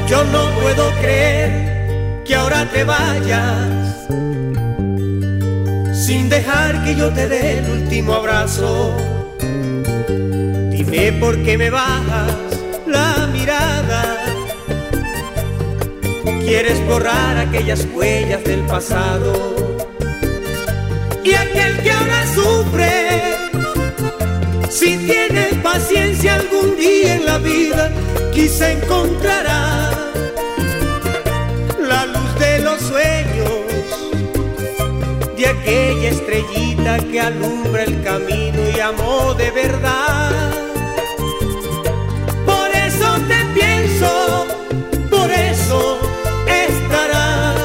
Yo no puedo creer que ahora te vayas sin dejar que yo te dé el último abrazo. Dime por qué me bajas la mirada. Quieres borrar aquellas huellas del pasado. Y aquel que ahora sufre, si tienes paciencia algún día en la vida, quizá encontrará la luz de los sueños, de aquella estrellita que alumbra el camino y amó de verdad. Por eso te pienso, por eso estarás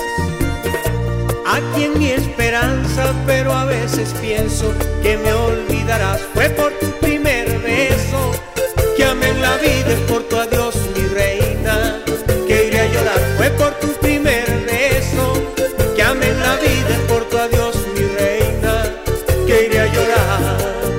aquí en mi esperanza, pero a veces pienso que me olvidarás. Fue por tu primer beso que amé en la vida, es por tu adiós, mi reina, que iré a llorar. Fue por tu primer beso que amé en la vida, es por tu adiós, mi reina, que iré a llorar.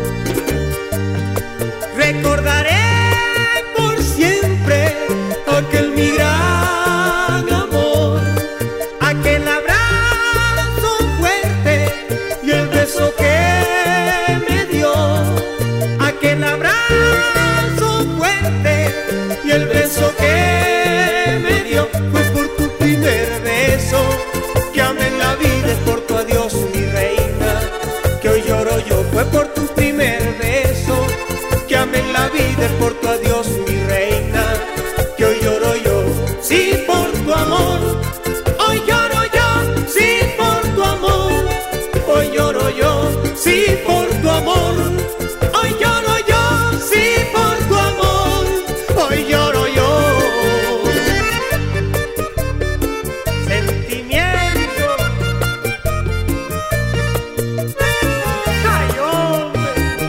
Recordaré por siempre aquel mi gran amor, aquel abrazo fuerte y el beso que me dio, aquel abrazo fuerte y el beso que me dio. Fue por tu primer beso que amé en la vida, es por tu adiós, mi reina, que hoy lloro yo. Fue por tu primer beso que amé en la vida, es por tu adiós, mi reina, que hoy lloro yo. Sí, por tu amor, hoy lloro yo. Sí, por tu amor, hoy lloro yo. Sí, por tu amor, hoy lloro yo. Sí, por tu amor, hoy lloro yo. Sentimiento. Ay, hombre.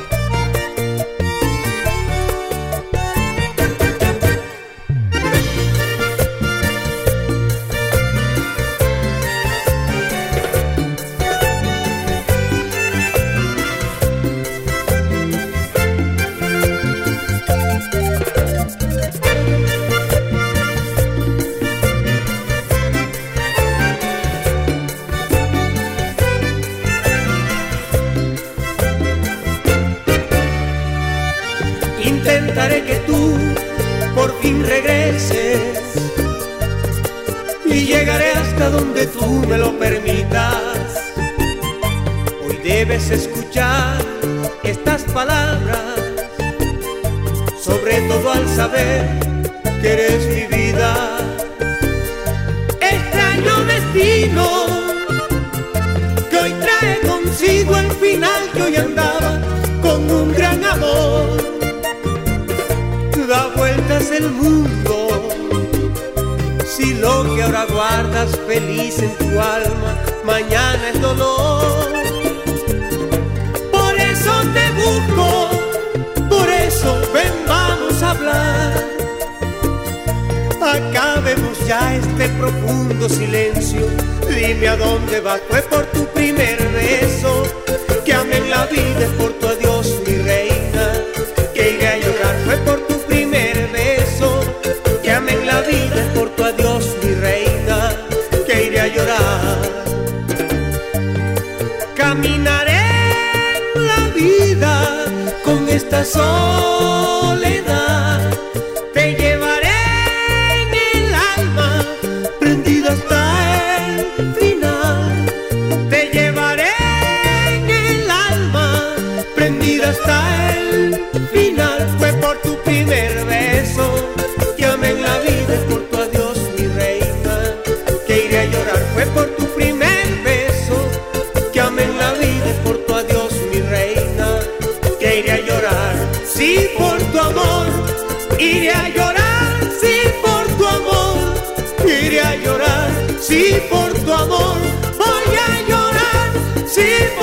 Intentaré que tú por fin regreses y llegaré hasta donde tú me lo permitas. Hoy debes escuchar estas palabras, sobre todo al saber que eres mi vida. Extraño destino que hoy trae consigo el final, que hoy andaba con un gran amor. Da vueltas el mundo, si lo que ahora guardas feliz en tu alma, mañana es dolor. Por eso te busco, por eso ven, vamos a hablar. Acabemos ya este profundo silencio, dime a dónde vas. Fue por tu primer beso que amé en la vida, es por tu adiós, mi reina, que iré a llorar. Fue por tu primer beso que amé en la vida, es por tu adiós, mi reina, que iré a llorar. Caminaré en la vida con esta soledad, te llevaré en el alma prendida hasta el final, te llevaré en el alma prendida hasta el final. Fue por tu primer beso que amé en la vida, es por tu adiós, mi reina, que iré a llorar. Fue por tu primer beso que amé en la vida, es por tu adiós, mi reina, que iré a llorar. Sí, por tu amor, iré a llorar. Sí, por tu amor, iré a llorar. Sí, por tu amor, voy a llorar. Sí,